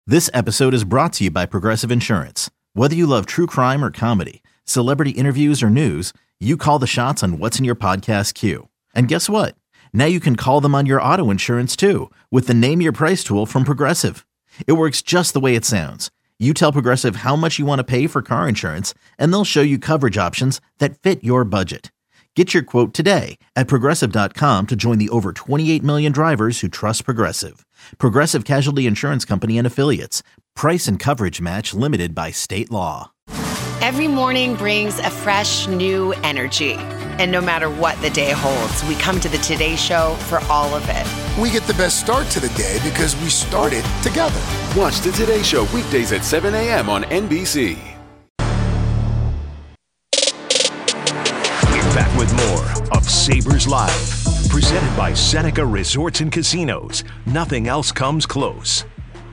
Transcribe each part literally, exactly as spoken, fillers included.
This episode is brought to you by Progressive Insurance. Whether you love true crime or comedy, celebrity interviews or news, you call the shots on what's in your podcast queue. And guess what? Now you can call them on your auto insurance too with the Name Your Price tool from Progressive. It works just the way it sounds. You tell Progressive how much you want to pay for car insurance, and they'll show you coverage options that fit your budget. Get your quote today at Progressive dot com to join the over twenty-eight million drivers who trust Progressive. Progressive Casualty Insurance Company and Affiliates. Price and coverage match limited by state law. Every morning brings a fresh, new energy. And no matter what the day holds, we come to the Today Show for all of it. We get the best start to the day because we started together. Watch the Today Show weekdays at seven a.m. on N B C. We're back with more of Sabres Live, presented by Seneca Resorts and Casinos. Nothing else comes close.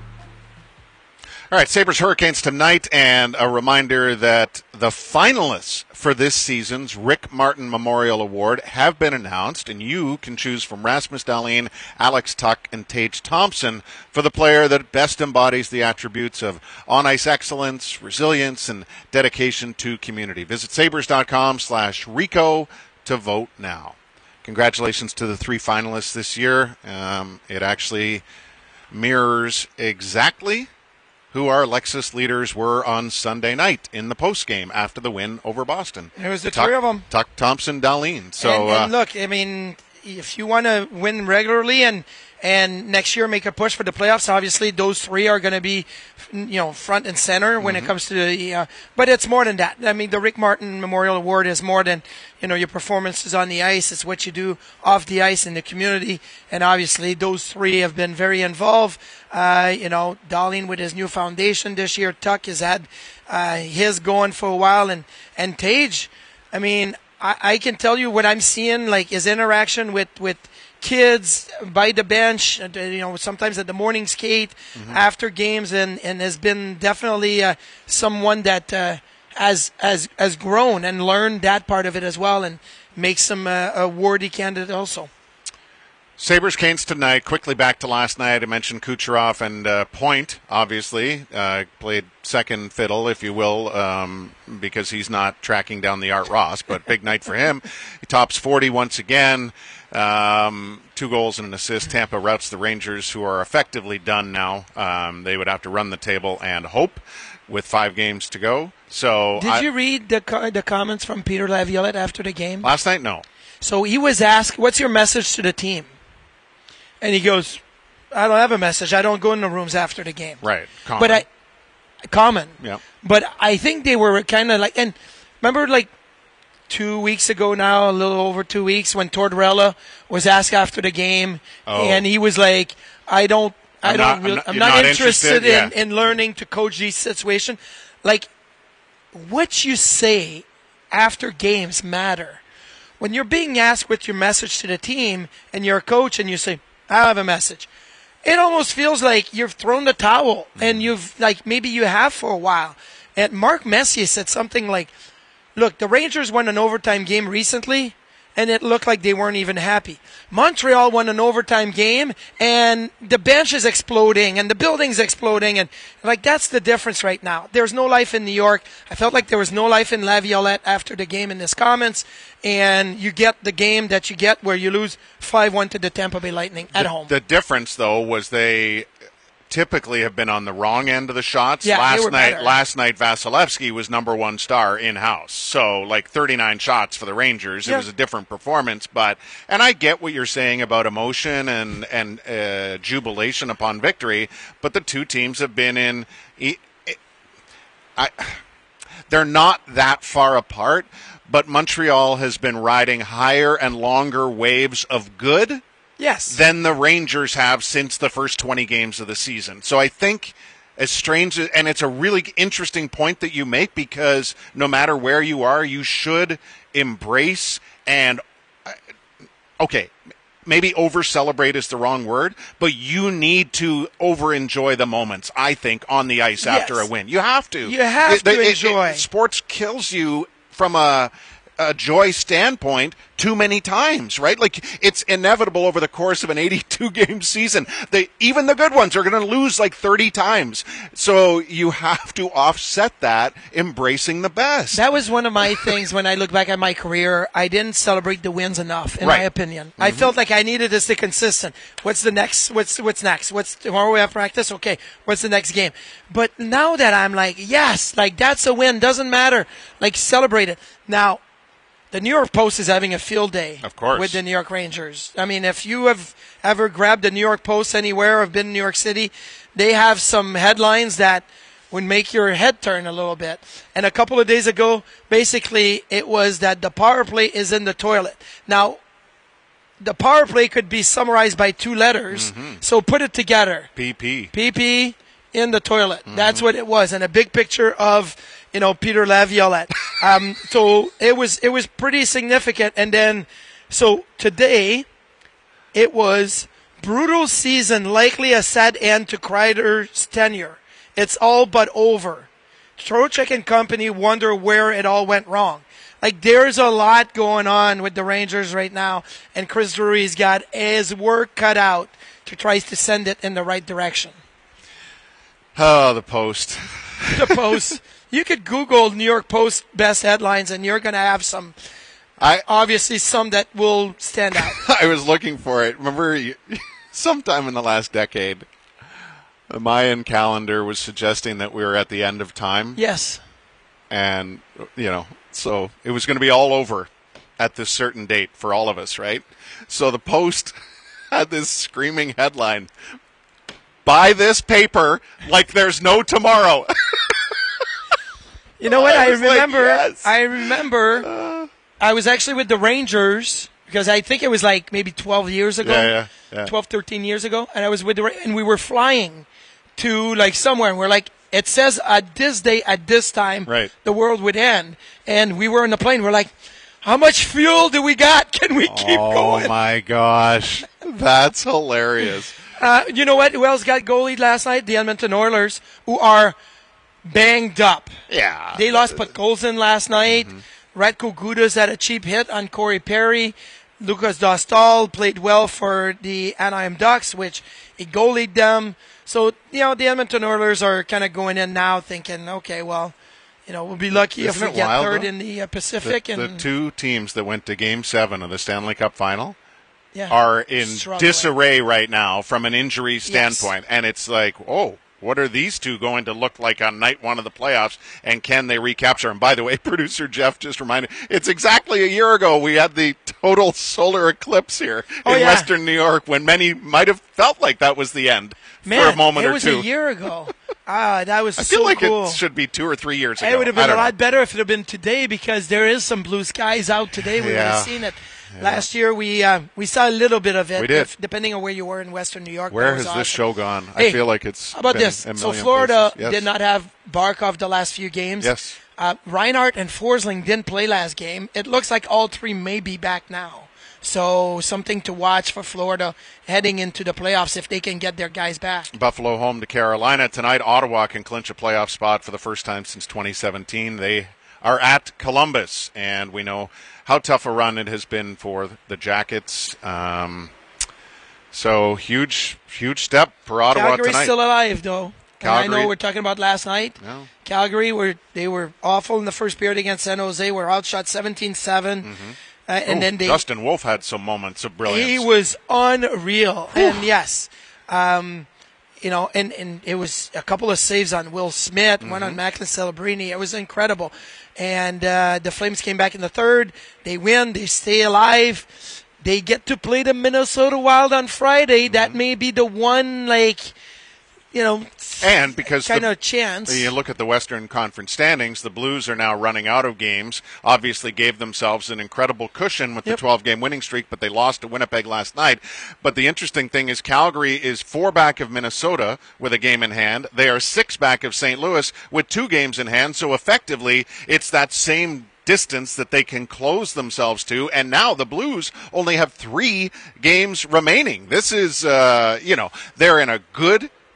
All right, Sabres Hurricanes tonight, and a reminder that the finalists for this season's Rick Martin Memorial Award have been announced, and you can choose from Rasmus Dahlin, Alex Tuch, and Tage Thompson for the player that best embodies the attributes of on-ice excellence, resilience, and dedication to community. Visit sabres.com slash Rico to vote now. Congratulations to the three finalists this year. Um, it actually mirrors exactly who our Lexus leaders were on Sunday night in the postgame after the win over Boston. It was the Tuch, three of them. Tuch, Thompson, Dahlin. So, and, and uh, look, I mean, if you want to win regularly and and next year make a push for the playoffs, obviously those three are going to be, you know, front and center when mm-hmm. it comes to the. Uh, but it's more than that. I mean, the Rick Martin Memorial Award is more than, you know, your performances on the ice. It's what you do off the ice in the community, and obviously those three have been very involved. Uh, you know, Dahlin with his new foundation this year. Tuch has had uh, his going for a while, and and Tage. I mean, I, I can tell you what I'm seeing, like his interaction with with kids by the bench, you know, sometimes at the morning skate mm-hmm. after games, and, and has been definitely uh, someone that uh, has, has has grown and learned that part of it as well, and makes him a, a worthy candidate also. Sabres Canes tonight. Quickly back to last night. I mentioned Kucherov and uh, Point, obviously. Uh, played second fiddle, if you will, um, because he's not tracking down the Art Ross, but big night for him. He tops forty once again. Um, two goals and an assist. Tampa routs the Rangers, who are effectively done now. Um, they would have to run the table and hope with five games to go. So, did I, you read the co- the comments from Peter Laviolette after the game? Last night, no. So he was asked, "What's your message to the team?" And he goes, "I don't have a message. I don't go in the rooms after the game." Right. Common. But I, common. Yeah. But I think they were kind of like, and remember, like. Two weeks ago now, a little over two weeks, when Tortorella was asked after the game, oh. and he was like, "I don't, I I'm don't, not, really, I'm I'm not, not, not interested, interested in, yeah. in learning to coach these situations." Like, what you say after games matter. When you're being asked with your message to the team, and you're a coach, and you say, "I have a message," it almost feels like you've thrown the towel, mm-hmm. and you've like maybe you have for a while. And Mark Messier said something like, "Look, the Rangers won an overtime game recently, and it looked like they weren't even happy. Montreal won an overtime game, and the bench is exploding, and the building's exploding, and like that's the difference right now. There's no life in New York. I felt like there was no life in Laviolette after the game in his comments, and you get the game that you get where you lose five one to the Tampa Bay Lightning at the, home." The difference, though, was they typically have been on the wrong end of the shots. Yeah, last they were night better. last night Vasilevsky was number one star in-house. So like thirty-nine shots for the Rangers. It yeah. was a different performance, but and I get what you're saying about emotion and and uh, jubilation upon victory, but the two teams have been in I they're not that far apart, but Montreal has been riding higher and longer waves of good. Yes. Than the Rangers have since the first twenty games of the season. So I think, as strange as, and it's a really interesting point that you make, because no matter where you are, you should embrace and, okay, maybe over-celebrate is the wrong word, but you need to over-enjoy the moments, I think, on the ice yes. after a win. You have to. You have it, to it, enjoy. It, it, sports kills you from a a joy standpoint too many times, right? Like, it's inevitable over the course of an eighty-two game season. They, even the good ones are going to lose like thirty times. So you have to offset that, embracing the best. That was one of my things when I look back at my career. I didn't celebrate the wins enough, in Right. my opinion. Mm-hmm. I felt like I needed to stay consistent. What's the next? What's what's next? What's tomorrow we have practice? Okay, what's the next game? But now that I'm like, yes, like that's a win. Doesn't matter. Like, celebrate it. Now, the New York Post is having a field day, Of course. with the New York Rangers. I mean, if you have ever grabbed the New York Post anywhere or been in New York City, they have some headlines that would make your head turn a little bit. And a couple of days ago, basically, it was that the power play is in the toilet. Now, the power play could be summarized by two letters, so put it together. P P. P P in the toilet. That's what it was, and a big picture of, you know, Peter Laviolette. um, so it was it was pretty significant. And then, so today, it was brutal season, likely a sad end to Kreider's tenure. It's all but over. Trocheck and company wonder where it all went wrong. Like, there's a lot going on with the Rangers right now, and Chris Drury's got his work cut out to try to send it in the right direction. Oh, the Post. The Post. You could Google New York Post best headlines, and you're going to have some, I obviously some that will stand out. I was looking for it. Remember, you, sometime in the last decade, the Mayan calendar was suggesting that we were at the end of time. Yes. And, you know, so it was going to be all over at this certain date for all of us, right? So the Post had this screaming headline, buy this paper like there's no tomorrow. You know what? I I was like, remember. yes. I remember. I was actually with the Rangers because I think it was like maybe twelve years ago. Yeah, yeah, yeah. twelve, thirteen years ago, and I was with the Ra- and we were flying to like somewhere, and we're like, it says at this day at this time, Right. the world would end, and we were in the plane. We're like, how much fuel do we got? Can we keep Oh, going? my gosh. That's hilarious. Uh, you know what? Who else got goalied last night? The Edmonton Oilers, who are banged up. Yeah. They lost Podkolzin last night. Mm-hmm. Radko Gudas had a cheap hit on Corey Perry. Lucas Dostal played well for the Anaheim Ducks, which he goalied them. So, you know, the Edmonton Oilers are kind of going in now thinking, okay, well, you know, we'll be lucky Isn't if we it get wild, third though? in the uh, The, Pacific. the and two teams that went to Game seven of the Stanley Cup Final yeah, are in struggling. disarray right now from an injury standpoint. And it's like, oh, what are these two going to look like on night one of the playoffs, and can they recapture? And by the way, producer Jeff just reminded, it's exactly a year ago we had the total solar eclipse here Oh, in yeah. Western New York, when many might have felt like that was the end Man, for a moment it or was two. a year ago. Ah, that was I so feel like cool. it should be two or three years ago. It would have I been a don't lot know. better if it had been today, because there is some blue skies out today. We would Yeah. have seen it. Last year, we uh, we saw a little bit of it. We did. If, depending on where you were in Western New York. Where that was has awesome. this show gone? Hey, I feel like it's How about been this? a So million Florida places. Yes. did not have Barkov the last few games. Yes. Uh, Reinhart and Forsling didn't play last game. It looks like all three may be back now. So something to watch for Florida heading into the playoffs if they can get their guys back. Buffalo home to Carolina tonight. Ottawa can clinch a playoff spot for the first time since twenty seventeen. They are at Columbus, and we know how tough a run it has been for the Jackets. Um, so huge, huge step for Ottawa Calgary's tonight. still alive, though. And I Calgary- know we're talking about last night. No. Calgary, were they were awful in the first period against San Jose. Were outshot seventeen seven. Uh, and Ooh, then they Dustin Wolf had some moments of brilliance. He was unreal. And yes, um, you know, and, and it was a couple of saves on Will Smith, one on Macklin Celebrini. It was incredible. And uh, the Flames came back in the third. They win. They stay alive. They get to play the Minnesota Wild on Friday. That may be the one, like, you know, And because kind the- of chance. You look at the Western Conference standings, the Blues are now running out of games. Obviously gave themselves an incredible cushion with Yep. the twelve-game winning streak, but they lost to Winnipeg last night. But the interesting thing is Calgary is four back of Minnesota with a game in hand. They are six back of Saint Louis with two games in hand. So effectively, it's that same distance that they can close themselves to, and now the Blues only have three games remaining. This is, uh, you know, they're in a good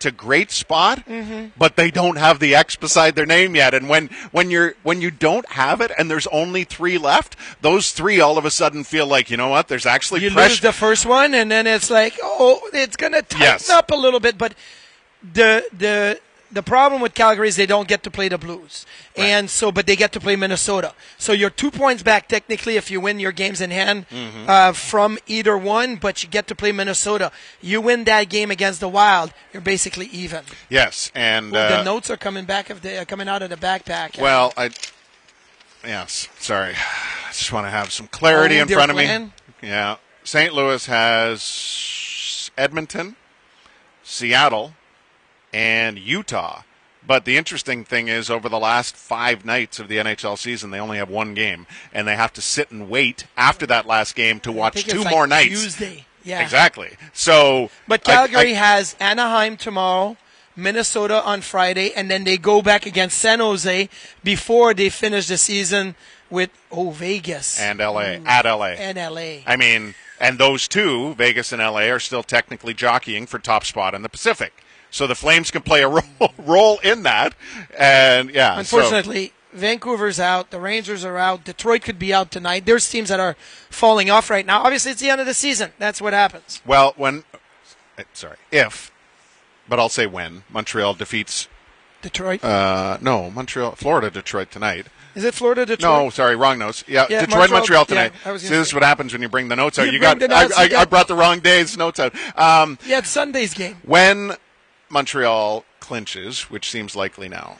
to great spot, mm-hmm. but they don't have the X beside their name yet. And when, when you're when you don't have it and there's only three left, those three all of a sudden feel like, you know what, there's actually you pressure. lose the first one, and then it's like, oh, it's going to tighten Yes. up a little bit. But the the the problem with Calgary is they don't get to play the Blues, Right. and so but they get to play Minnesota. So you're two points back technically if you win your games in hand Mm-hmm. uh, from either one, but you get to play Minnesota. You win that game against the Wild, you're basically even. Yes, and Well, uh, the notes are coming back of the uh, coming out of the backpack. well, I yes, sorry, I just want to have some clarity Oh, in they're front of playing? me. Yeah, Saint Louis has Edmonton, Seattle, and Utah. But the interesting thing is, over the last five nights of the N H L season, they only have one game, and they have to sit and wait after that last game to I watch think two it's like more nights. Tuesday. Yeah. Exactly. So, But I- Calgary I- has Anaheim tomorrow, Minnesota on Friday, and then they go back against San Jose before they finish the season with, oh, Vegas. and L A at L A. And L A. I mean, and those two, Vegas and L A, are still technically jockeying for top spot in the Pacific. So the Flames can play a role, role in that. And yeah, Unfortunately, Vancouver's out. The Rangers are out. Detroit could be out tonight. There's teams that are falling off right now. Obviously, it's the end of the season. That's what happens. So, well, when, uh, sorry, if, but I'll say when, Montreal defeats, Detroit. uh, no, Montreal, Florida, Detroit tonight. Is it Florida, Detroit? No, sorry, wrong notes. Yeah, Yeah, Detroit, Montreal- Montreal tonight. yeah, I was See, gonna this is say. what happens when you bring the notes out. You You, bring got, the notes, I, you I, I got- brought the wrong day's notes out. Um, Yeah, it's Sunday's game. When Montreal clinches, which seems likely now,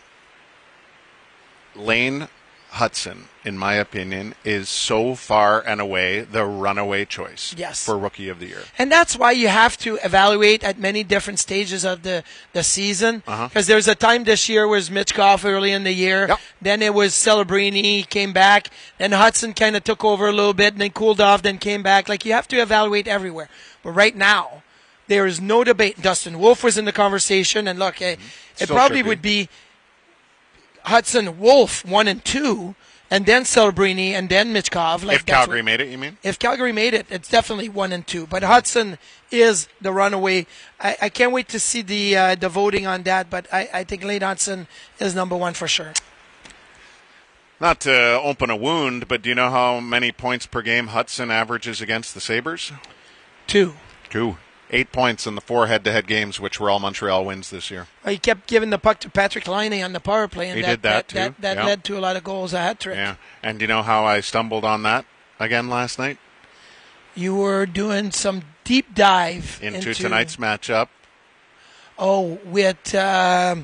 Lane Hudson, in my opinion, is so far and away the runaway choice Yes. for Rookie of the Year. And that's why you have to evaluate at many different stages of the, the season. Because Uh-huh. there's a time this year was Mitch Goff early in the year. Yep. Then it was Celebrini, came back. Then Hudson kind of took over a little bit and then cooled off, then came back. Like, you have to evaluate everywhere. But right now, there is no debate. Dustin Wolf was in the conversation. And look, eh, it Still probably should be. would be Hudson, Wolf, one and two, and then Celebrini, and then Mitchkov. Like if that's Calgary what- made it, you mean? if Calgary made it, it's definitely one and two. But Hudson is the runaway. I, I can't wait to see the uh, the voting on that. But I, I think Lane Hudson is number one for sure. Not to open a wound, but do you know how many points per game Hudson averages against the Sabres? Two. Two. Eight points in the four head-to-head games, which were all Montreal wins this year. He kept giving the puck to Patrick Laine on the power play, and He that did that, that, too. that, that Yeah. led to a lot of goals, a hat trick. Yeah. And do you know how I stumbled on that again last night? You were doing some deep dive Into, into tonight's matchup. Oh, with um,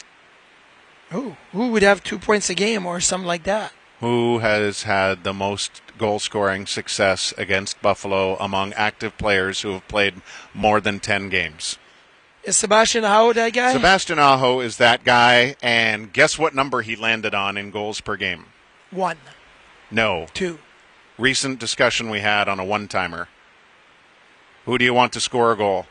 who who would have two points a game or something like that? Who has had the most goal-scoring success against Buffalo among active players who have played more than ten games? Is Sebastian Aho that guy? Sebastian Aho is that guy, and guess what number he landed on in goals per game? One, No. two. Recent discussion we had on a one-timer. Who do you want to score a goal?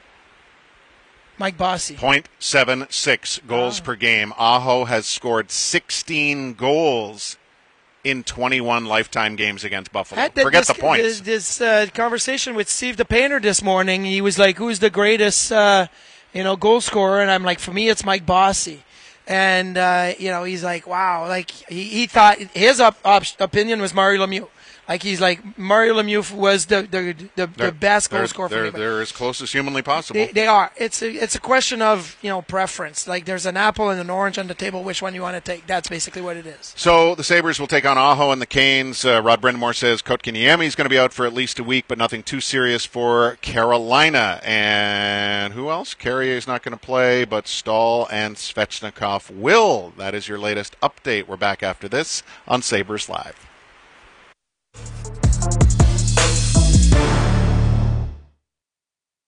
Mike Bossy. point seven six goals Oh. per game. Aho has scored sixteen goals in twenty-one lifetime games against Buffalo. Had th- Forget this, the points. This, this uh, conversation with Steve the Painter this morning, he was like, "Who's the greatest, uh, you know, goal scorer?" And I'm like, "For me, it's Mike Bossy." And uh, you know, he's like, "Wow!" Like he, he thought his op- op- opinion was Mario Lemieux. Like he's like Mario Lemieux was the the the, the best goal they're, scorer for they're, me. But they're as close as humanly possible. They, they are. It's a, it's a question of, you know, preference. Like there's an apple and an orange on the table. Which one you want to take? That's basically what it is. So the Sabres will take on Aho and the Canes. Uh, Rod Brindamore says Kotkaniemi is going to be out for at least a week, but nothing too serious for Carolina. And who else? Carrier is not going to play, but Stahl and Svechnikov will. That is your latest update. We're back after this on Sabres Live.